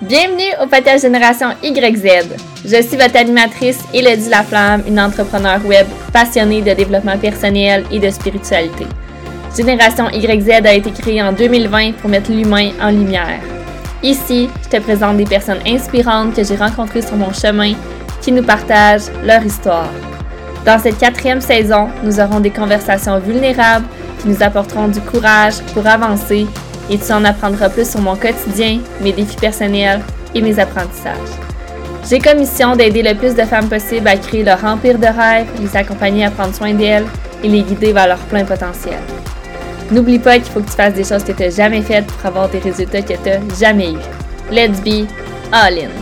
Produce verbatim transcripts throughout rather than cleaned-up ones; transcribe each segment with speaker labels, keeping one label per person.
Speaker 1: Bienvenue au podcast Génération Y Z. Je suis votre animatrice Élodie Laflamme, une entrepreneure web passionnée de développement personnel et de spiritualité. Génération Y Z a été créée en deux mille vingt pour mettre l'humain en lumière. Ici, je te présente des personnes inspirantes que j'ai rencontrées sur mon chemin qui nous partagent leur histoire. Dans cette quatrième saison, nous aurons des conversations vulnérables qui nous apporteront du courage pour avancer et tu en apprendras plus sur mon quotidien, mes défis personnels et mes apprentissages. J'ai comme mission d'aider le plus de femmes possible à créer leur empire de rêve, les accompagner à prendre soin d'elles et les guider vers leur plein potentiel. N'oublie pas qu'il faut que tu fasses des choses que tu n'as jamais faites pour avoir des résultats que tu n'as jamais eus. Let's be all in!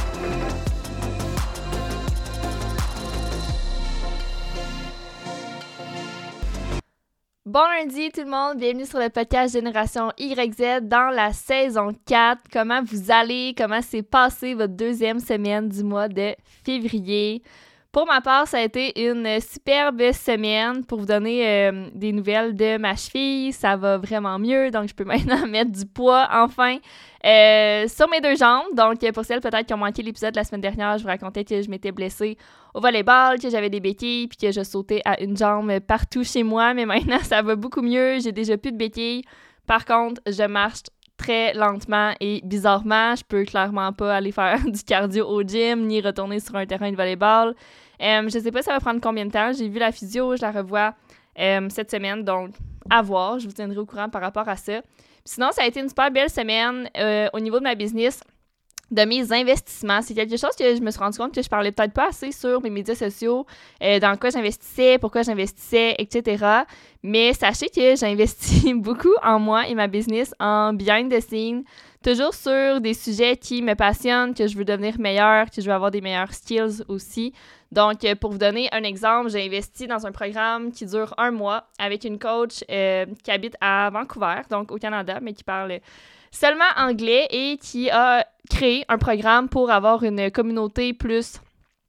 Speaker 1: Bon lundi tout le monde, bienvenue sur le podcast Génération Y Z dans la saison quatre. Comment vous allez? Comment s'est passée votre deuxième semaine du mois de février? Pour ma part, ça a été une superbe semaine pour vous donner euh, des nouvelles de ma cheville. Ça va vraiment mieux, donc je peux maintenant mettre du poids enfin euh, sur mes deux jambes. Donc pour celles peut-être qui ont manqué l'épisode de la semaine dernière, je vous racontais que je m'étais blessée au volleyball, que j'avais des béquilles puis que je sautais à une jambe partout chez moi. Mais maintenant, ça va beaucoup mieux. J'ai déjà plus de béquilles. Par contre, je marche très lentement et bizarrement. Je peux clairement pas aller faire du cardio au gym ni retourner sur un terrain de volleyball. Euh, je sais pas ça va prendre combien de temps. J'ai vu la physio, je la revois euh, cette semaine, donc à voir. Je vous tiendrai au courant par rapport à ça. Puis sinon, ça a été une super belle semaine euh, au niveau de ma business, de mes investissements. C'est quelque chose que je me suis rendu compte que je parlais peut-être pas assez sur mes médias sociaux, euh, dans quoi j'investissais, pourquoi j'investissais, et cetera. Mais sachez que j'investis beaucoup en moi et ma business en behind the scenes, toujours sur des sujets qui me passionnent, que je veux devenir meilleure, que je veux avoir des meilleurs skills aussi. Donc, pour vous donner un exemple, j'ai investi dans un programme qui dure un mois avec une coach euh, qui habite à Vancouver, donc au Canada, mais qui parle seulement anglais et qui a créé un programme pour avoir une communauté plus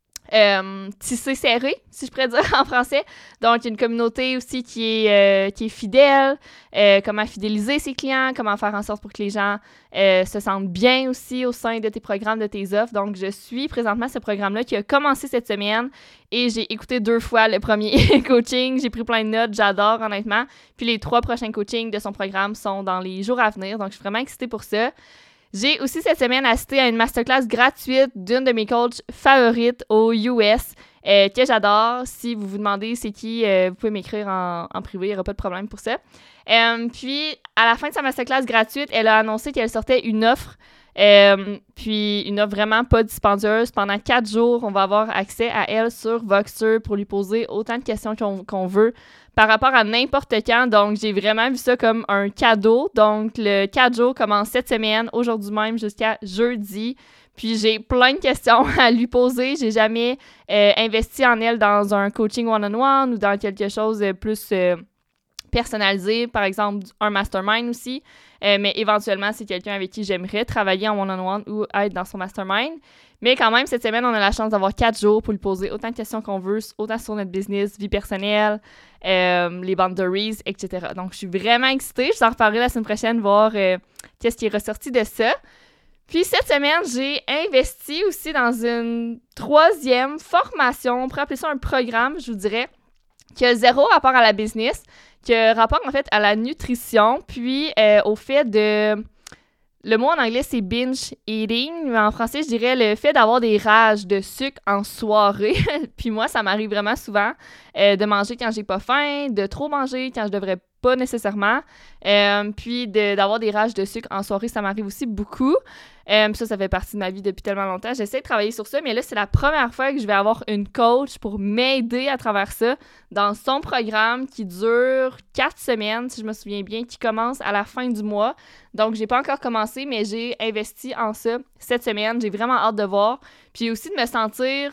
Speaker 1: euh, tissée serrée, si je pourrais dire en français. Donc, une communauté aussi qui est, euh, qui est fidèle, euh, comment fidéliser ses clients, comment faire en sorte pour que les gens euh, se sentent bien aussi au sein de tes programmes, de tes offres. Donc, je suis présentement ce programme-là qui a commencé cette semaine et j'ai écouté deux fois le premier coaching. J'ai pris plein de notes, j'adore honnêtement. Puis les trois prochains coachings de son programme sont dans les jours à venir. Donc, je suis vraiment excitée pour ça. J'ai aussi cette semaine assisté à une masterclass gratuite d'une de mes coachs favorites aux U S euh, que j'adore. Si vous vous demandez c'est qui, euh, vous pouvez m'écrire en, en privé, il n'y aura pas de problème pour ça. Euh, puis, à la fin de sa masterclass gratuite, elle a annoncé qu'elle sortait une offre, euh, puis une offre vraiment pas dispendieuse. Pendant quatre jours, on va avoir accès à elle sur Voxer pour lui poser autant de questions qu'on, qu'on veut par rapport à n'importe quand. Donc, j'ai vraiment vu ça comme un cadeau. Donc, le quatre jours commence cette semaine, aujourd'hui même jusqu'à jeudi. Puis, j'ai plein de questions à lui poser. J'ai jamais euh, investi en elle dans un coaching one-on-one ou dans quelque chose de plus euh, personnalisé, par exemple un mastermind aussi. Euh, mais éventuellement, c'est quelqu'un avec qui j'aimerais travailler en one-on-one ou être dans son mastermind. Mais quand même, cette semaine, on a la chance d'avoir quatre jours pour lui poser autant de questions qu'on veut, autant sur notre business, vie personnelle, euh, les boundaries, et cetera. Donc, je suis vraiment excitée. Je vous en reparlerai la semaine prochaine, voir euh, qu'est-ce qui est ressorti de ça. Puis, cette semaine, j'ai investi aussi dans une troisième formation. On pourrait appeler ça un programme, je vous dirais, qui a zéro rapport à la business, qui a rapport, en fait, à la nutrition, puis euh, au fait de... Le mot en anglais, c'est binge eating, mais en français, je dirais le fait d'avoir des rages de sucre en soirée. Puis moi, ça m'arrive vraiment souvent euh, de manger quand j'ai pas faim, de trop manger quand je devrais pas nécessairement. Euh, puis de, d'avoir des rages de sucre en soirée, ça m'arrive aussi beaucoup. Euh, ça, ça fait partie de ma vie depuis tellement longtemps. J'essaie de travailler sur ça, mais là, c'est la première fois que je vais avoir une coach pour m'aider à travers ça dans son programme qui dure quatre semaines, si je me souviens bien, qui commence à la fin du mois. Donc, j'ai pas encore commencé, mais j'ai investi en ça cette semaine. J'ai vraiment hâte de voir. Puis aussi de me sentir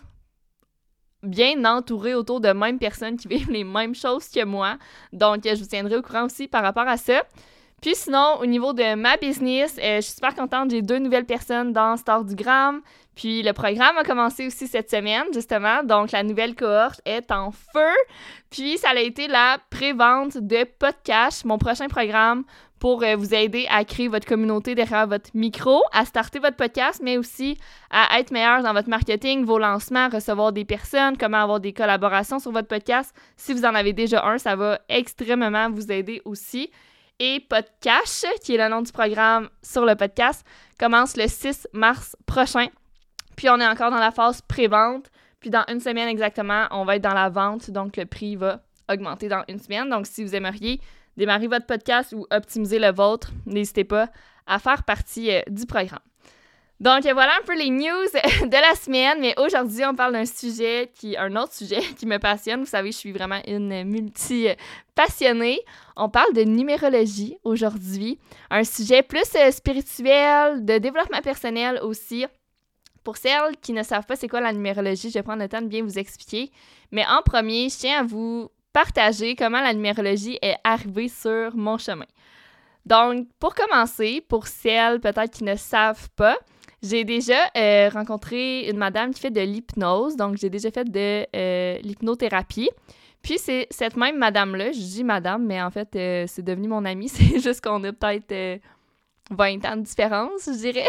Speaker 1: bien entourée autour de mêmes personnes qui vivent les mêmes choses que moi. Donc, je vous tiendrai au courant aussi par rapport à ça. Puis sinon, au niveau de ma business, euh, je suis super contente. J'ai deux nouvelles personnes dans Star du Gramme. Puis le programme a commencé aussi cette semaine, justement. Donc, la nouvelle cohorte est en feu. Puis, ça a été la pré-vente de Podcast, mon prochain programme pour euh, vous aider à créer votre communauté derrière votre micro, à starter votre podcast, mais aussi à être meilleur dans votre marketing, vos lancements, recevoir des personnes, comment avoir des collaborations sur votre podcast. Si vous en avez déjà un, ça va extrêmement vous aider aussi. Et Podcash, qui est le nom du programme sur le podcast, commence le six mars prochain. Puis on est encore dans la phase pré-vente. Puis dans une semaine exactement, on va être dans la vente. Donc le prix va augmenter dans une semaine. Donc si vous aimeriez démarrer votre podcast ou optimiser le vôtre, n'hésitez pas à faire partie euh, du programme. Donc voilà un peu les news de la semaine, mais aujourd'hui on parle d'un sujet, qui, un autre sujet qui me passionne. Vous savez, je suis vraiment une multi-passionnée. On parle de numérologie aujourd'hui, un sujet plus euh, spirituel, de développement personnel aussi. Pour celles qui ne savent pas c'est quoi la numérologie, je vais prendre le temps de bien vous expliquer. Mais en premier, je tiens à vous partager comment la numérologie est arrivée sur mon chemin. Donc, pour commencer, pour celles peut-être qui ne savent pas, j'ai déjà euh, rencontré une madame qui fait de l'hypnose, donc j'ai déjà fait de euh, l'hypnothérapie. Puis c'est cette même madame-là, je dis madame, mais en fait, euh, c'est devenu mon amie, c'est juste qu'on a peut-être euh, vingt ans de différence, je dirais.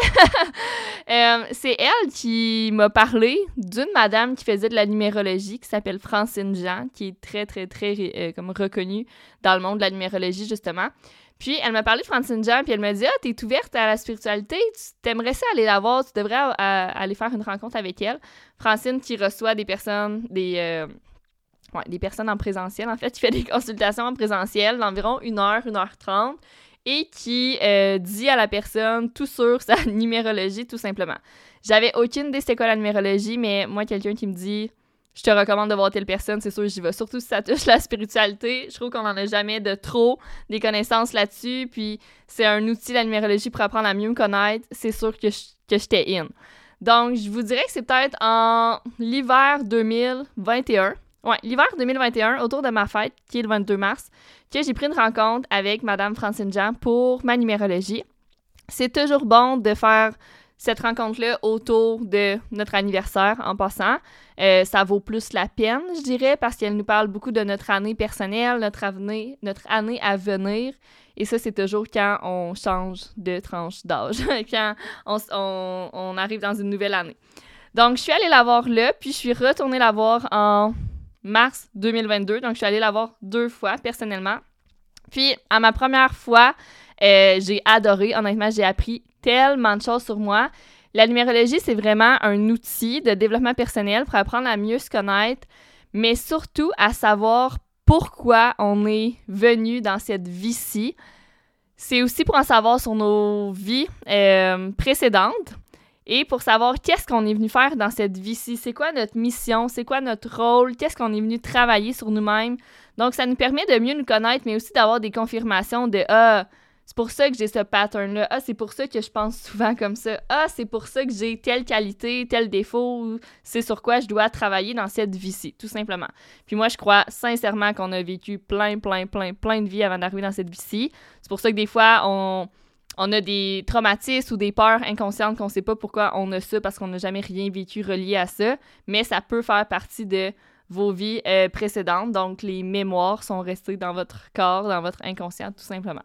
Speaker 1: euh, c'est elle qui m'a parlé d'une madame qui faisait de la numérologie, qui s'appelle Francine Jean, qui est très, très, très euh, comme reconnue dans le monde de la numérologie, justement. Puis, elle m'a parlé de Francine Jean, puis elle m'a dit « Ah, t'es ouverte à la spiritualité, tu t'aimerais ça aller la voir, tu devrais à, à, aller faire une rencontre avec elle. » Francine qui reçoit des personnes, des, euh, ouais, des personnes en présentiel, en fait, qui fait des consultations en présentiel d'environ une heure, une heure trente, et qui euh, dit à la personne tout sur sa numérologie, tout simplement. J'avais aucune idée c'était quoi la numérologie, mais moi, quelqu'un qui me dit « Je te recommande de voir telle personne », c'est sûr, j'y vais. Surtout si ça touche la spiritualité. Je trouve qu'on n'en a jamais de trop des connaissances là-dessus, puis c'est un outil, la numérologie, pour apprendre à mieux me connaître. C'est sûr que, je, que j'étais in. Donc, je vous dirais que c'est peut-être en l'hiver deux mille vingt et un. Ouais, l'hiver deux mille vingt et un, autour de ma fête, qui est le vingt-deux mars, que j'ai pris une rencontre avec Madame Francine Jean pour ma numérologie. C'est toujours bon de faire cette rencontre-là autour de notre anniversaire, en passant. Euh, ça vaut plus la peine, je dirais, parce qu'elle nous parle beaucoup de notre année personnelle, notre, avenir, notre année à venir. Et ça, c'est toujours quand on change de tranche d'âge, quand on, on, on arrive dans une nouvelle année. Donc, je suis allée la voir là, puis je suis retournée la voir en mars deux mille vingt-deux. Donc, je suis allée la voir deux fois, personnellement. Puis, à ma première fois, euh, j'ai adoré. Honnêtement, j'ai appris tellement de choses sur moi. La numérologie, c'est vraiment un outil de développement personnel pour apprendre à mieux se connaître, mais surtout à savoir pourquoi on est venu dans cette vie-ci. C'est aussi pour en savoir sur nos vies euh, précédentes et pour savoir qu'est-ce qu'on est venu faire dans cette vie-ci. C'est quoi notre mission? C'est quoi notre rôle? Qu'est-ce qu'on est venu travailler sur nous-mêmes? Donc, ça nous permet de mieux nous connaître, mais aussi d'avoir des confirmations de « Ah, c'est pour ça que j'ai ce pattern-là. Ah, c'est pour ça que je pense souvent comme ça. Ah, c'est pour ça que j'ai telle qualité, tel défaut. C'est sur quoi je dois travailler dans cette vie-ci, tout simplement. » Puis moi, je crois sincèrement qu'on a vécu plein, plein, plein, plein de vies avant d'arriver dans cette vie-ci. C'est pour ça que des fois, on, on a des traumatismes ou des peurs inconscientes qu'on ne sait pas pourquoi on a ça parce qu'on n'a jamais rien vécu relié à ça. Mais ça peut faire partie de vos vies euh, précédentes. Donc, les mémoires sont restées dans votre corps, dans votre inconscient, tout simplement.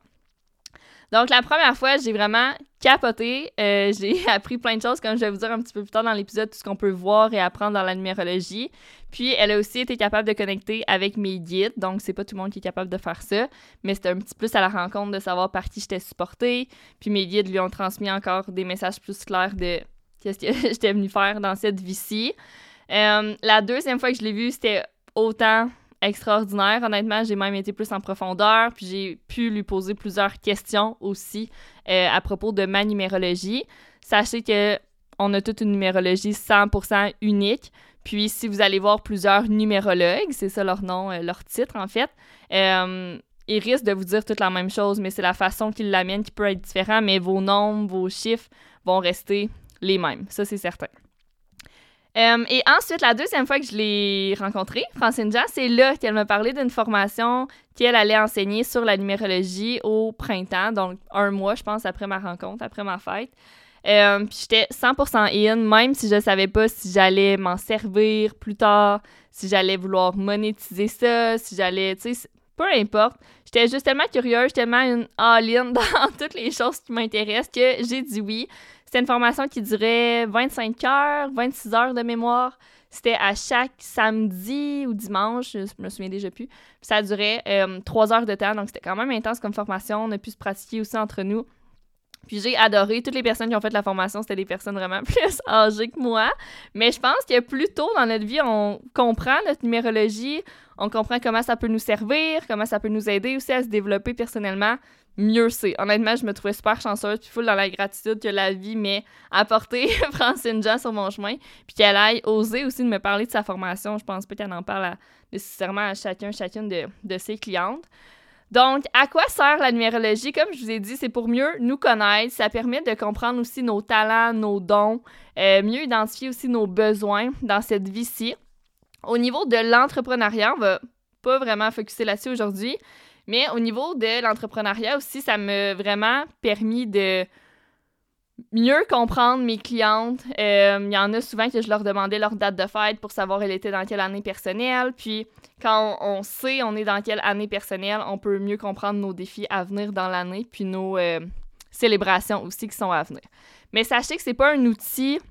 Speaker 1: Donc, la première fois, j'ai vraiment capoté. Euh, j'ai appris plein de choses, comme je vais vous dire un petit peu plus tard dans l'épisode, tout ce qu'on peut voir et apprendre dans la numérologie. Puis, elle a aussi été capable de connecter avec mes guides. Donc, c'est pas tout le monde qui est capable de faire ça, mais c'était un petit plus à la rencontre de savoir par qui j'étais supportée. Puis, mes guides lui ont transmis encore des messages plus clairs de qu'est-ce que j'étais venue faire dans cette vie-ci. Euh, la deuxième fois que je l'ai vue, c'était autant extraordinaire. Honnêtement, j'ai même été plus en profondeur, puis j'ai pu lui poser plusieurs questions aussi euh, à propos de ma numérologie. Sachez que on a toute une numérologie cent pour cent unique. Puis, si vous allez voir plusieurs numérologues, c'est ça leur nom, euh, leur titre, en fait, euh, ils risquent de vous dire toute la même chose, mais c'est la façon qu'ils l'amènent qui peut être différente, mais vos nombres, vos chiffres vont rester les mêmes. Ça, c'est certain. Euh, et ensuite, la deuxième fois que je l'ai rencontrée, Francine Jean, c'est là qu'elle m'a parlé d'une formation qu'elle allait enseigner sur la numérologie au printemps, donc un mois, je pense, après ma rencontre, après ma fête. Euh, puis j'étais cent pour cent in, même si je ne savais pas si j'allais m'en servir plus tard, si j'allais vouloir monétiser ça, si j'allais, tu sais, peu importe. J'étais juste tellement curieuse, tellement une all-in dans toutes les choses qui m'intéressent que j'ai dit oui. C'était une formation qui durait vingt-cinq heures, vingt-six heures de mémoire. C'était à chaque samedi ou dimanche, je me souviens déjà plus. Puis ça durait euh, trois heures de temps, donc c'était quand même intense comme formation. On a pu se pratiquer aussi entre nous. Puis j'ai adoré. Toutes les personnes qui ont fait la formation, c'était des personnes vraiment plus âgées que moi. Mais je pense que plus tôt dans notre vie, on comprend notre numérologie, on comprend comment ça peut nous servir, comment ça peut nous aider aussi à se développer personnellement. Mieux c'est. Honnêtement, je me trouvais super chanceuse puis full dans la gratitude que la vie m'ait apporté Francine Jean sur mon chemin puis qu'elle aille oser aussi de me parler de sa formation. Je pense pas qu'elle en parle à, nécessairement à chacun, chacune de, de ses clientes. Donc, à quoi sert la numérologie? Comme je vous ai dit, c'est pour mieux nous connaître. Ça permet de comprendre aussi nos talents, nos dons, euh, mieux identifier aussi nos besoins dans cette vie-ci. Au niveau de l'entrepreneuriat, on va pas vraiment focuser là-dessus aujourd'hui, mais au niveau de l'entrepreneuriat aussi, ça m'a vraiment permis de mieux comprendre mes clientes. Euh, il y en a souvent que je leur demandais leur date de fête pour savoir elle était dans quelle année personnelle. Puis quand on, on sait on est dans quelle année personnelle, on peut mieux comprendre nos défis à venir dans l'année puis nos euh, célébrations aussi qui sont à venir. Mais sachez que c'est pas un outil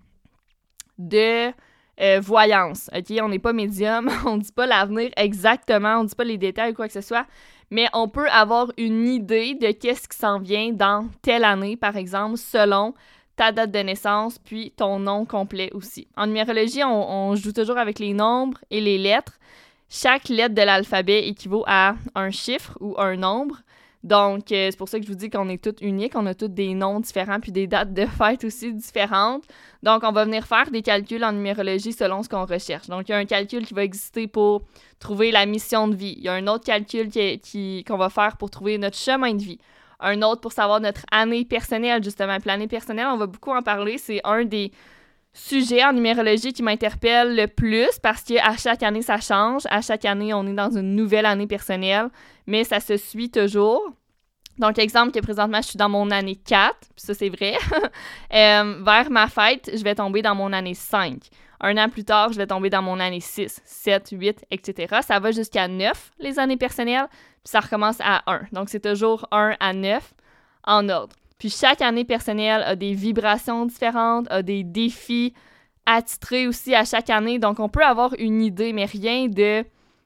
Speaker 1: de euh, voyance. OK? On n'est pas médium, on dit pas l'avenir exactement, on dit pas les détails ou quoi que ce soit. Mais on peut avoir une idée de qu'est-ce qui s'en vient dans telle année, par exemple, selon ta date de naissance, puis ton nom complet aussi. En numérologie, on, on joue toujours avec les nombres et les lettres. Chaque lettre de l'alphabet équivaut à un chiffre ou un nombre. Donc, euh, c'est pour ça que je vous dis qu'on est toutes uniques, on a toutes des noms différents puis des dates de fête aussi différentes. Donc, on va venir faire des calculs en numérologie selon ce qu'on recherche. Donc, il y a un calcul qui va exister pour trouver la mission de vie. Il y a un autre calcul qui, qui, qu'on va faire pour trouver notre chemin de vie. Un autre pour savoir notre année personnelle, justement. Puis l'année personnelle, on va beaucoup en parler. C'est un des sujets en numérologie qui m'interpelle le plus parce qu'à chaque année, ça change. À chaque année, on est dans une nouvelle année personnelle, mais ça se suit toujours. Donc, exemple que présentement, je suis dans mon année quatre, puis ça, c'est vrai. euh, vers ma fête, je vais tomber dans mon année cinq. Un an plus tard, je vais tomber dans mon année six, sept, huit, et cetera. Ça va jusqu'à neuf, les années personnelles, puis ça recommence à un. Donc, c'est toujours un à neuf en ordre. Puis chaque année personnelle a des vibrations différentes, a des défis attitrés aussi à chaque année. Donc, on peut avoir une idée, mais rien de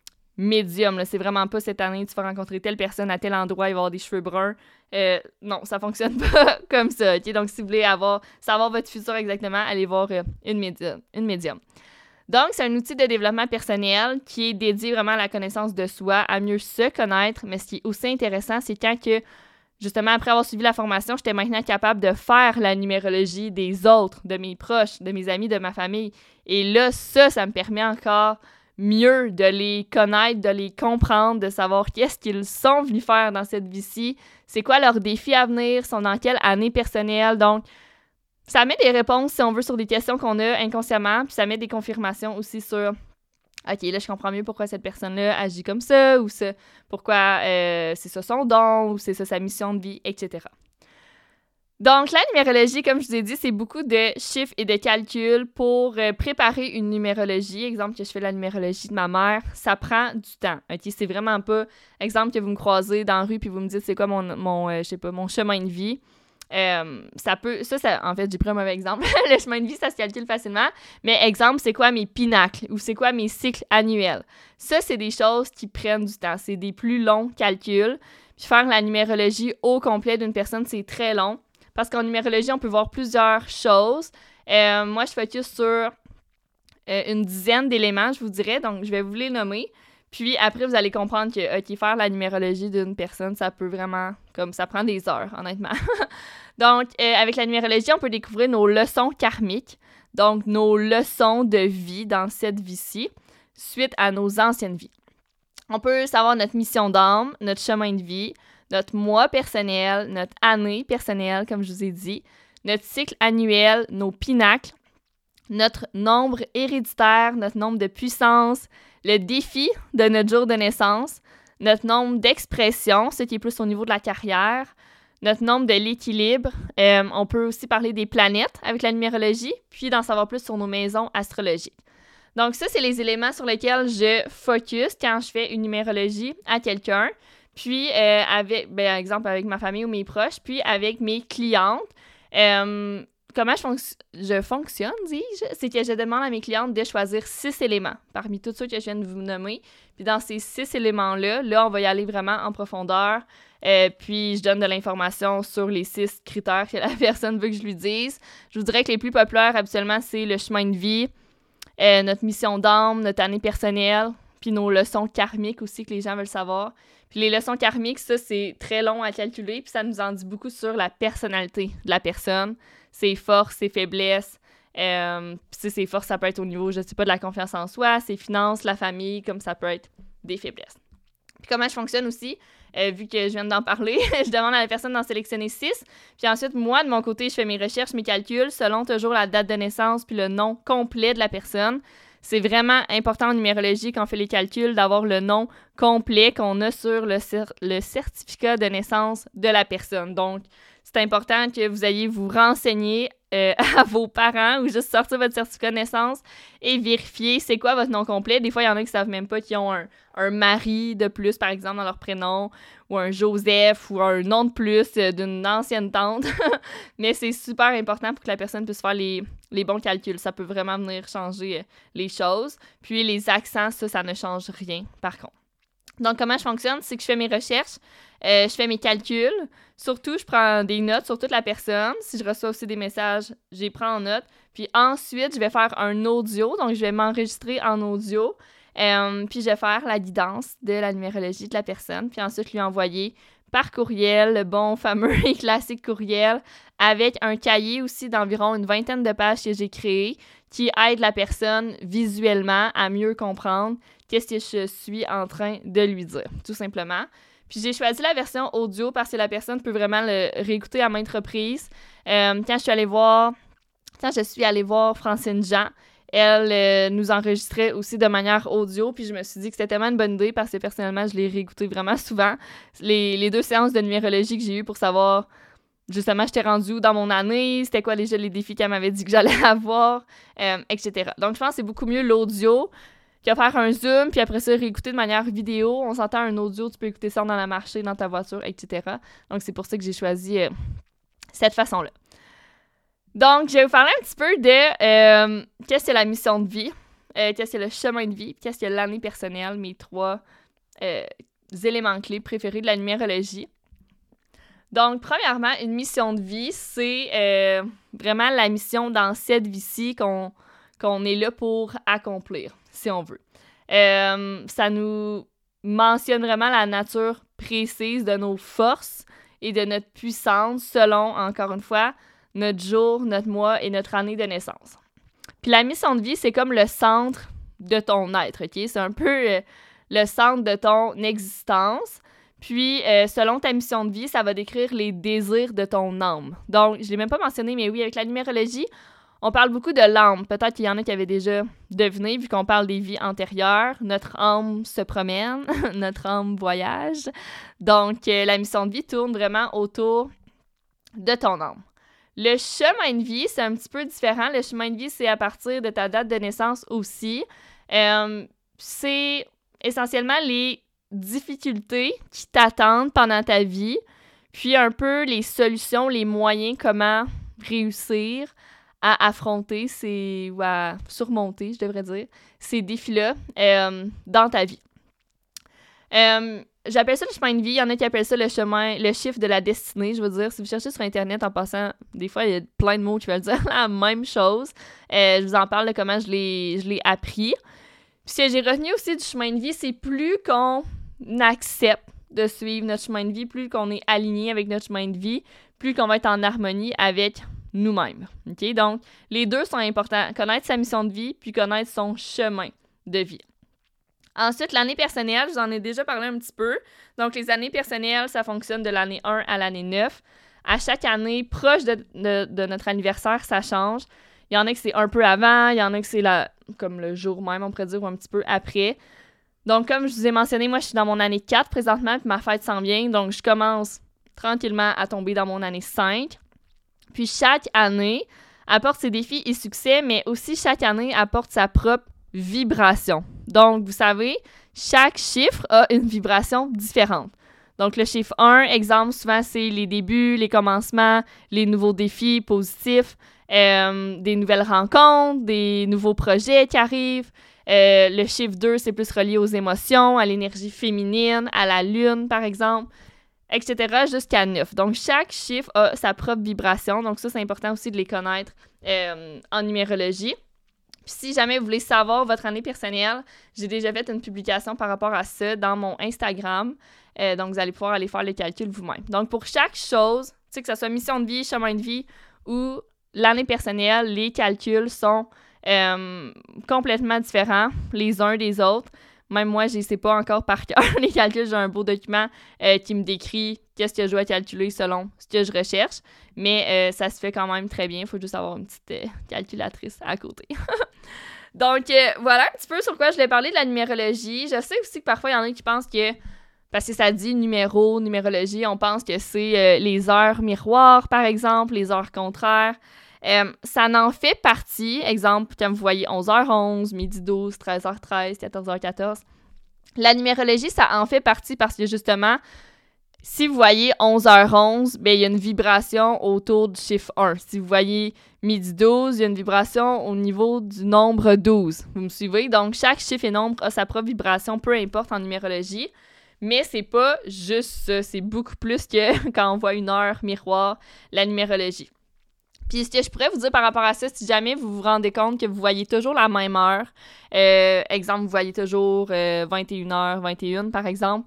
Speaker 1: médium. Là. C'est vraiment pas cette année, tu vas rencontrer telle personne à tel endroit, il va avoir des cheveux bruns. Euh, non, ça fonctionne pas comme ça. Okay? Donc, si vous voulez avoir, savoir votre futur exactement, allez voir euh, une médium. Une médium. Donc, c'est un outil de développement personnel qui est dédié vraiment à la connaissance de soi, à mieux se connaître. Mais ce qui est aussi intéressant, c'est quand que justement, après avoir suivi la formation, j'étais maintenant capable de faire la numérologie des autres, de mes proches, de mes amis, de ma famille. Et là, ça, ça me permet encore mieux de les connaître, de les comprendre, de savoir qu'est-ce qu'ils sont venus faire dans cette vie-ci, c'est quoi leurs défis à venir, sont dans quelle année personnelle. Donc, ça met des réponses, si on veut, sur des questions qu'on a inconsciemment, puis ça met des confirmations aussi sur OK, là, je comprends mieux pourquoi cette personne-là agit comme ça, ou ça, pourquoi euh, c'est ça son don, ou c'est ça sa mission de vie, et cetera. Donc, la numérologie, comme je vous ai dit, c'est beaucoup de chiffres et de calculs pour euh, préparer une numérologie. Exemple, que je fais la numérologie de ma mère, ça prend du temps. OK, c'est vraiment pas, exemple, que vous me croisez dans la rue puis vous me dites c'est quoi mon, mon euh, je sais pas, mon chemin de vie. Euh, ça peut, ça, ça, en fait, j'ai pris un mauvais exemple. Le chemin de vie, ça se calcule facilement. Mais exemple, c'est quoi mes pinacles ou c'est quoi mes cycles annuels? Ça, c'est des choses qui prennent du temps. C'est des plus longs calculs. Puis faire la numérologie au complet d'une personne, c'est très long. Parce qu'en numérologie, on peut voir plusieurs choses. Euh, moi, je focus sur euh, une dizaine d'éléments, je vous dirais. Donc, je vais vous les nommer. Puis après, vous allez comprendre que OK, faire la numérologie d'une personne, ça peut vraiment, comme ça prend des heures, honnêtement. Donc, euh, avec la numérologie, on peut découvrir nos leçons karmiques, donc nos leçons de vie dans cette vie-ci, suite à nos anciennes vies. On peut savoir notre mission d'âme, notre chemin de vie, notre mois personnel, notre année personnelle, comme je vous ai dit, notre cycle annuel, nos pinacles, notre nombre héréditaire, notre nombre de puissance, le défi de notre jour de naissance, notre nombre d'expressions, ce qui est plus au niveau de la carrière, notre nombre de l'équilibre. Euh, on peut aussi parler des planètes avec la numérologie, puis d'en savoir plus sur nos maisons astrologiques. Donc ça, c'est les éléments sur lesquels je focus quand je fais une numérologie à quelqu'un. Puis, euh, avec, ben, exemple, avec ma famille ou mes proches, puis avec mes clientes. Euh, comment je, fonc- je fonctionne, dis-je? C'est que je demande à mes clientes de choisir six éléments parmi tous ceux que je viens de vous nommer. Puis dans ces six éléments-là, là, on va y aller vraiment en profondeur. Euh, puis je donne de l'information sur les six critères que la personne veut que je lui dise. Je vous dirais que les plus populaires, habituellement, c'est le chemin de vie, euh, notre mission d'âme, notre année personnelle, puis nos leçons karmiques aussi que les gens veulent savoir. Puis les leçons karmiques, ça, c'est très long à calculer, puis ça nous en dit beaucoup sur la personnalité de la personne, ses forces, ses faiblesses. Euh, puis ses forces, ça peut être au niveau, je sais pas, de la confiance en soi, ses finances, la famille, comme ça peut être des faiblesses. Puis comment je fonctionne aussi, euh, vu que je viens d'en parler, je demande à la personne d'en sélectionner six. Puis ensuite, moi, de mon côté, je fais mes recherches, mes calculs, selon toujours la date de naissance puis le nom complet de la personne. C'est vraiment important en numérologie, quand on fait les calculs, d'avoir le nom complet qu'on a sur le, cer- le certificat de naissance de la personne. Donc, c'est important que vous ayez vous renseigner euh, à vos parents ou juste sortir votre certificat de naissance et vérifier c'est quoi votre nom complet. Des fois, il y en a qui ne savent même pas qu'ils ont un, un mari de plus, par exemple, dans leur prénom, ou un Joseph, ou un nom de plus euh, d'une ancienne tante. Mais c'est super important pour que la personne puisse faire les, les bons calculs. Ça peut vraiment venir changer euh, les choses. Puis les accents, ça, ça ne change rien, par contre. Donc, comment je fonctionne? C'est que je fais mes recherches, euh, je fais mes calculs. Surtout, je prends des notes sur toute la personne. Si je reçois aussi des messages, je les prends en note. Puis ensuite, je vais faire un audio. Donc, je vais m'enregistrer en audio. Euh, puis, je vais faire la guidance de la numérologie de la personne. Puis ensuite, lui envoyer par courriel, le bon fameux et classique courriel, avec un cahier aussi d'environ une vingtaine de pages que j'ai créé qui aide la personne visuellement à mieux comprendre qu'est-ce que je suis en train de lui dire, tout simplement. Puis j'ai choisi la version audio parce que la personne peut vraiment le réécouter à maintes reprises. Euh, quand je suis allée voir, quand je suis allée voir Francine Jean, elle euh, nous enregistrait aussi de manière audio, puis je me suis dit que c'était tellement une bonne idée parce que personnellement, je l'ai réécouté vraiment souvent. Les, les deux séances de numérologie que j'ai eues pour savoir, justement, j'étais rendue où dans mon année, c'était quoi déjà les défis qu'elle m'avait dit que j'allais avoir, euh, et cetera. Donc, je pense que c'est beaucoup mieux l'audio qu'à faire un zoom, puis après ça, réécouter de manière vidéo. On s'entend un audio, tu peux écouter ça dans la marché, dans ta voiture, et cetera. Donc, c'est pour ça que j'ai choisi euh, cette façon-là. Donc, je vais vous parler un petit peu de euh, qu'est-ce que la mission de vie, euh, qu'est-ce que le chemin de vie, puis qu'est-ce que l'année personnelle, mes trois euh, éléments clés préférés de la numérologie. Donc, premièrement, une mission de vie, c'est euh, vraiment la mission dans cette vie-ci qu'on, qu'on est là pour accomplir, si on veut. Euh, ça nous mentionne vraiment la nature précise de nos forces et de notre puissance selon, encore une fois, notre jour, notre mois et notre année de naissance. Puis la mission de vie, c'est comme le centre de ton être, OK? C'est un peu euh, le centre de ton existence. Puis, euh, selon ta mission de vie, ça va décrire les désirs de ton âme. Donc, je ne l'ai même pas mentionné, mais oui, avec la numérologie, on parle beaucoup de l'âme. Peut-être qu'il y en a qui avaient déjà deviné, vu qu'on parle des vies antérieures. Notre âme se promène, notre âme voyage. Donc, euh, la mission de vie tourne vraiment autour de ton âme. Le chemin de vie, c'est un petit peu différent. Le chemin de vie, c'est à partir de ta date de naissance aussi. Euh, c'est essentiellement les difficultés qui t'attendent pendant ta vie, puis un peu les solutions, les moyens, comment réussir à affronter ces, ou à surmonter, je devrais dire, ces défis-là euh, dans ta vie. Euh, J'appelle ça le chemin de vie. Il y en a qui appellent ça le chemin, le chiffre de la destinée, je veux dire. Si vous cherchez sur Internet en passant, des fois, il y a plein de mots qui veulent dire la même chose. Euh, je vous en parle de comment je l'ai, je l'ai appris. Puis ce que j'ai retenu aussi du chemin de vie, c'est plus qu'on accepte de suivre notre chemin de vie, plus qu'on est aligné avec notre chemin de vie, plus qu'on va être en harmonie avec nous-mêmes. OK? Donc, les deux sont importants. Connaître sa mission de vie, puis connaître son chemin de vie. Ensuite, l'année personnelle, je vous en ai déjà parlé un petit peu. Donc, les années personnelles, ça fonctionne de l'année un à l'année neuf. À chaque année, proche de, de, de notre anniversaire, ça change. Il y en a que c'est un peu avant, il y en a que c'est la, comme le jour même, on pourrait dire, ou un petit peu après. Donc, comme je vous ai mentionné, moi, je suis dans mon année quatre présentement, puis ma fête s'en vient. Donc, je commence tranquillement à tomber dans mon année cinq. Puis, chaque année apporte ses défis et succès, mais aussi chaque année apporte sa propre vibration. Donc, vous savez, chaque chiffre a une vibration différente. Donc, le chiffre un, exemple, souvent, c'est les débuts, les commencements, les nouveaux défis positifs, euh, des nouvelles rencontres, des nouveaux projets qui arrivent. Euh, le chiffre deux, c'est plus relié aux émotions, à l'énergie féminine, à la lune, par exemple, et cetera, jusqu'à neuf. Donc, chaque chiffre a sa propre vibration. Donc, ça, c'est important aussi de les connaître euh, en numérologie. Puis si jamais vous voulez savoir votre année personnelle, j'ai déjà fait une publication par rapport à ça dans mon Instagram. Euh, donc, vous allez pouvoir aller faire les calculs vous-même. Donc, pour chaque chose, tu sais, que ce soit mission de vie, chemin de vie ou l'année personnelle, les calculs sont euh, complètement différents les uns des autres. Même moi, je ne sais pas encore par cœur les calculs. J'ai un beau document euh, qui me décrit qu'est-ce que je dois calculer selon ce que je recherche. Mais euh, ça se fait quand même très bien. Il faut juste avoir une petite euh, calculatrice à côté. Donc, euh, voilà un petit peu sur quoi je voulais parler de la numérologie. Je sais aussi que parfois, il y en a qui pensent que, parce que ça dit numéro, numérologie, on pense que c'est euh, les heures miroirs, par exemple, les heures contraires. Euh, ça n'en fait partie. Exemple, comme vous voyez, onze heures onze, midi douze, treize heures treize, quatorze heures quatorze. La numérologie, ça en fait partie parce que, justement, si vous voyez onze heures onze, bien, il y a une vibration autour du chiffre un. Si vous voyez midi douze, il y a une vibration au niveau du nombre douze. Vous me suivez? Donc, chaque chiffre et nombre a sa propre vibration, peu importe en numérologie. Mais c'est pas juste ça. C'est beaucoup plus que quand on voit une heure miroir, la numérologie. Puis ce que je pourrais vous dire par rapport à ça, si jamais vous vous rendez compte que vous voyez toujours la même heure, euh, exemple, vous voyez toujours euh, vingt et une heures vingt et une, par exemple,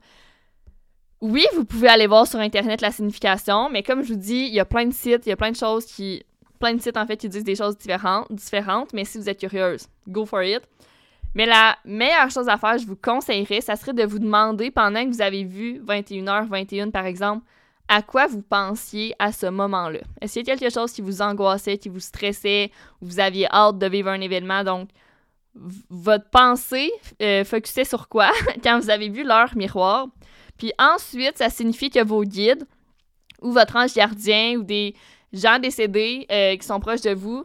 Speaker 1: oui, vous pouvez aller voir sur Internet la signification, mais comme je vous dis, il y a plein de sites, il y a plein de choses qui... plein de sites, en fait, qui disent des choses différentes, différentes, mais si vous êtes curieuse, go for it. Mais la meilleure chose à faire, je vous conseillerais, ça serait de vous demander, pendant que vous avez vu vingt et une heures vingt et une, par exemple, à quoi vous pensiez à ce moment-là. Est-ce qu'il y a quelque chose qui vous angoissait, qui vous stressait, ou vous aviez hâte de vivre un événement? Donc, v- votre pensée euh, focusait sur quoi quand vous avez vu l'heure miroir? Puis ensuite, ça signifie que vos guides, ou votre ange gardien, ou des gens décédés euh, qui sont proches de vous,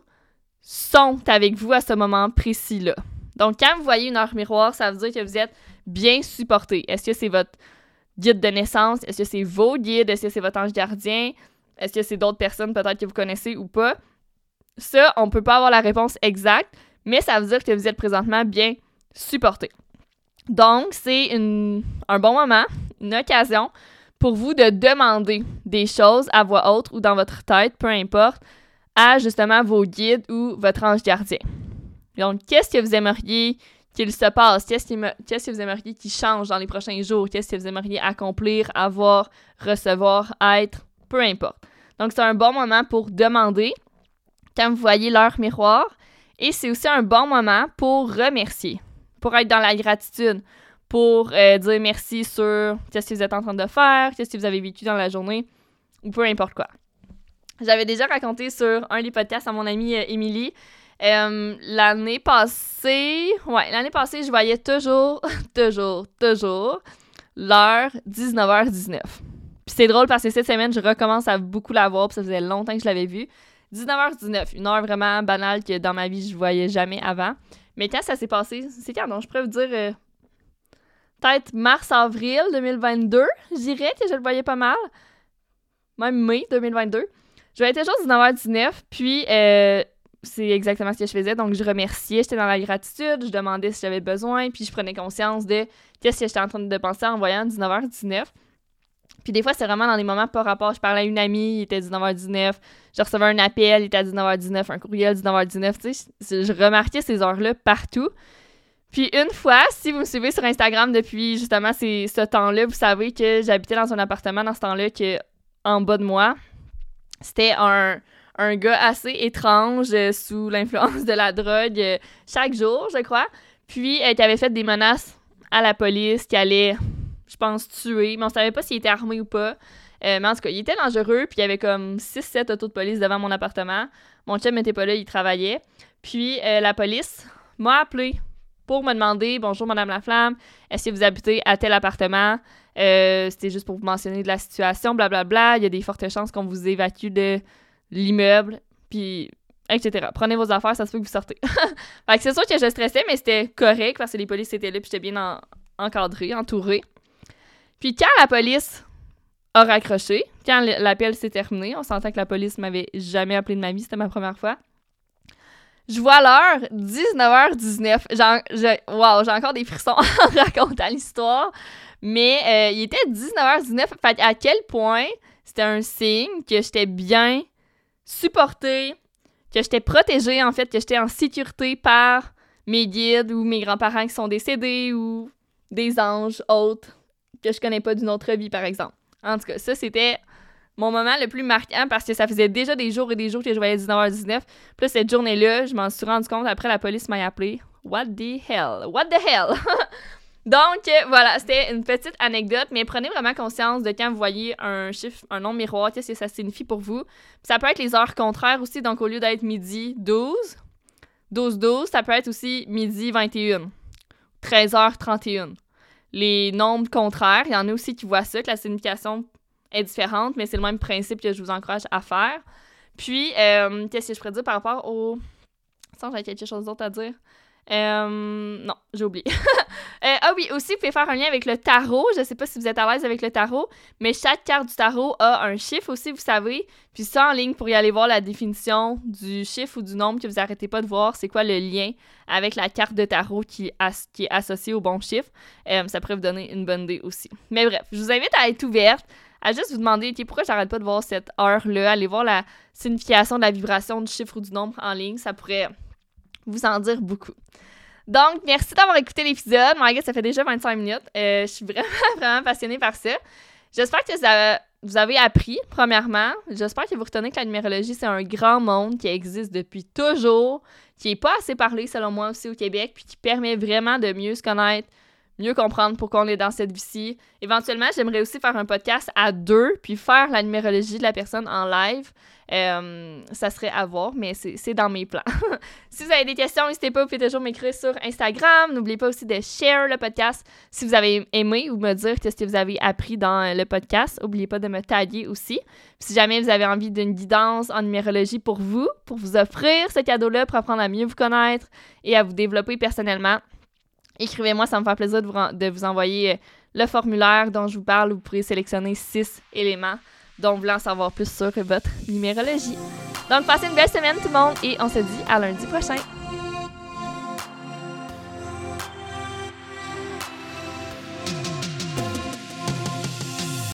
Speaker 1: sont avec vous à ce moment précis-là. Donc, quand vous voyez une heure miroir, ça veut dire que vous êtes bien supporté. Est-ce que c'est votre guide de naissance? Est-ce que c'est vos guides? Est-ce que c'est votre ange gardien? Est-ce que c'est d'autres personnes peut-être que vous connaissez ou pas? Ça, on ne peut pas avoir la réponse exacte, mais ça veut dire que vous êtes présentement bien supporté. Donc, c'est une, un bon moment, une occasion pour vous de demander des choses à voix haute ou dans votre tête, peu importe, à justement vos guides ou votre ange gardien. Donc, qu'est-ce que vous aimeriez qu'il se passe? Qu'est-ce que, qu'est-ce que vous aimeriez qu'il change dans les prochains jours? Qu'est-ce que vous aimeriez accomplir, avoir, recevoir, être? Peu importe. Donc, c'est un bon moment pour demander quand vous voyez l'heure miroir. Et c'est aussi un bon moment pour remercier, pour être dans la gratitude, pour euh, dire merci sur qu'est-ce que vous êtes en train de faire, qu'est-ce que vous avez vécu dans la journée, ou peu importe quoi. J'avais déjà raconté sur un des podcasts à mon amie euh, Émilie. Euh, l'année passée, ouais, l'année passée, je voyais toujours, toujours, toujours l'heure dix-neuf heures dix-neuf. Puis c'est drôle parce que cette semaine, je recommence à beaucoup la voir, puis ça faisait longtemps que je l'avais vue. dix-neuf heures dix-neuf, une heure vraiment banale que dans ma vie, je voyais jamais avant. Mais quand ça s'est passé, c'est quand? Donc, je pourrais vous dire euh, peut-être mars-avril deux mille vingt-deux, je dirais que je le voyais pas mal. Même mai deux mille vingt-deux. Je voyais toujours dix-neuf heures dix-neuf, puis... Euh, c'est exactement ce que je faisais. Donc, je remerciais, j'étais dans la gratitude, je demandais si j'avais besoin, puis je prenais conscience de qu'est-ce que j'étais en train de penser en voyant dix-neuf heures dix-neuf. Puis des fois, c'est vraiment dans des moments par rapport. Je parlais à une amie, il était dix-neuf heures dix-neuf. Je recevais un appel, il était à dix-neuf heures dix-neuf. Un courriel, dix-neuf heures dix-neuf. Tu sais, je remarquais ces heures-là partout. Puis une fois, si vous me suivez sur Instagram depuis justement ces, ce temps-là, vous savez que j'habitais dans un appartement dans ce temps-là que en bas de moi, c'était un... un gars assez étrange euh, sous l'influence de la drogue euh, chaque jour, je crois. Puis, euh, qui avait fait des menaces à la police, qui allait, je pense, tuer. Mais on savait pas s'il était armé ou pas. Euh, mais en tout cas, il était dangereux. Puis, il y avait comme six sept autos de police devant mon appartement. Mon chum n'était pas là, il travaillait. Puis, euh, la police m'a appelé pour me demander « Bonjour, Madame Laflamme, est-ce que vous habitez à tel appartement? Euh, c'était juste pour vous mentionner de la situation, blablabla. Il y a des fortes chances qu'on vous évacue de... l'immeuble, puis et cetera. Prenez vos affaires, ça se peut que vous sortez. Fait que c'est sûr que je stressais, mais c'était correct parce que les polices étaient là puis j'étais bien en- encadrée, entourée. Puis quand la police a raccroché, quand l'appel s'est terminé, on s'entend que la police m'avait jamais appelé de ma vie, c'était ma première fois. Je vois l'heure, dix-neuf heures dix-neuf. Genre, je, wow, j'ai encore des frissons en racontant l'histoire. Mais euh, il était dix-neuf heures dix-neuf. Fait à quel point c'était un signe que j'étais bien supportée, que j'étais protégée, en fait, que j'étais en sécurité par mes guides ou mes grands-parents qui sont décédés ou des anges autres que je connais pas d'une autre vie, par exemple. En tout cas, ça, c'était mon moment le plus marquant parce que ça faisait déjà des jours et des jours que je voyais dix-neuf heures dix-neuf. Puis là, cette journée-là, je m'en suis rendu compte après la police m'a appelé. What the hell? What the hell? Donc, euh, voilà, c'était une petite anecdote, mais prenez vraiment conscience de quand vous voyez un chiffre, un nombre miroir, qu'est-ce que ça signifie pour vous. Puis ça peut être les heures contraires aussi, donc au lieu d'être midi douze, douze douze, ça peut être aussi midi vingt et un, treize heures trente et un. Les nombres contraires, il y en a aussi qui voient ça, que la signification est différente, mais c'est le même principe que je vous encourage à faire. Puis, euh, qu'est-ce que je pourrais dire par rapport au... Attends, j'avais quelque chose d'autre à dire. Euh, non, j'ai oublié. euh, ah oui, aussi, vous pouvez faire un lien avec le tarot. Je sais pas si vous êtes à l'aise avec le tarot, mais chaque carte du tarot a un chiffre aussi, vous savez. Puis ça, en ligne, pour y aller voir la définition du chiffre ou du nombre que vous arrêtez pas de voir, c'est quoi le lien avec la carte de tarot qui, as- qui est associée au bon chiffre. Euh, ça pourrait vous donner une bonne idée aussi. Mais bref, je vous invite à être ouverte, à juste vous demander, OK, pourquoi j'arrête pas de voir cette heure-là, aller voir la signification de la vibration du chiffre ou du nombre en ligne, ça pourrait vous en dire beaucoup. Donc, merci d'avoir écouté l'épisode. My God, ça fait déjà vingt-cinq minutes. Euh, je suis vraiment, vraiment passionnée par ça. J'espère que ça, vous avez appris, premièrement. J'espère que vous retenez que la numérologie, c'est un grand monde qui existe depuis toujours, qui n'est pas assez parlé, selon moi, aussi au Québec, puis qui permet vraiment de mieux se connaître, mieux comprendre pourquoi on est dans cette vie-ci. Éventuellement, j'aimerais aussi faire un podcast à deux, puis faire la numérologie de la personne en live. Euh, ça serait à voir, mais c'est, c'est dans mes plans. Si vous avez des questions, n'hésitez pas, vous pouvez toujours m'écrire sur Instagram. N'oubliez pas aussi de share le podcast si vous avez aimé ou me dire ce que vous avez appris dans le podcast. N'oubliez pas de me taguer aussi. Puis si jamais vous avez envie d'une guidance en numérologie pour vous, pour vous offrir ce cadeau-là, pour apprendre à mieux vous connaître et à vous développer personnellement, écrivez-moi, ça me fait plaisir de vous, de vous envoyer le formulaire dont je vous parle où vous pourrez sélectionner six éléments dont vous voulez en savoir plus sur votre numérologie. Donc, passez une belle semaine tout le monde et on se dit à lundi prochain.